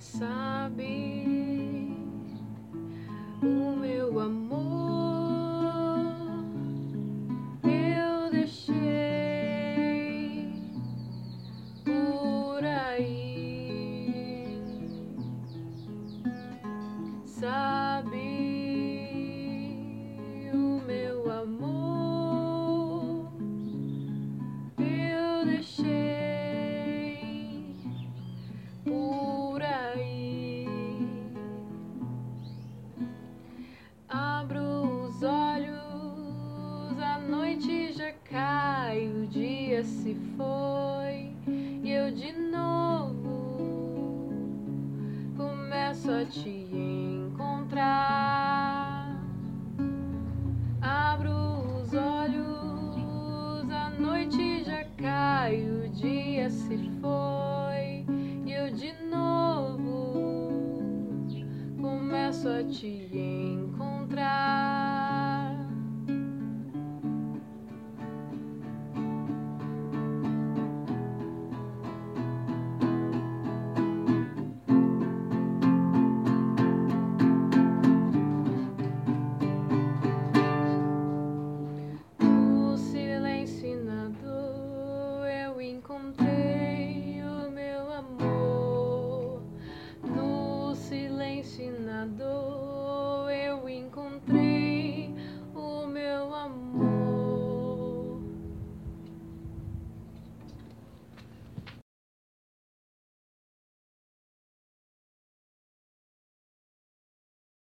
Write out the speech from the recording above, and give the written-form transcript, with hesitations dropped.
Sabe, o meu amor eu deixei por aí. Sabe, o meu amor eu deixei por aí. Abro os olhos, a noite já cai, o dia se foi e eu de novo começo a te encontrar. Abro os olhos, a noite já cai, o dia se foi e eu de novo começo a te encontrar.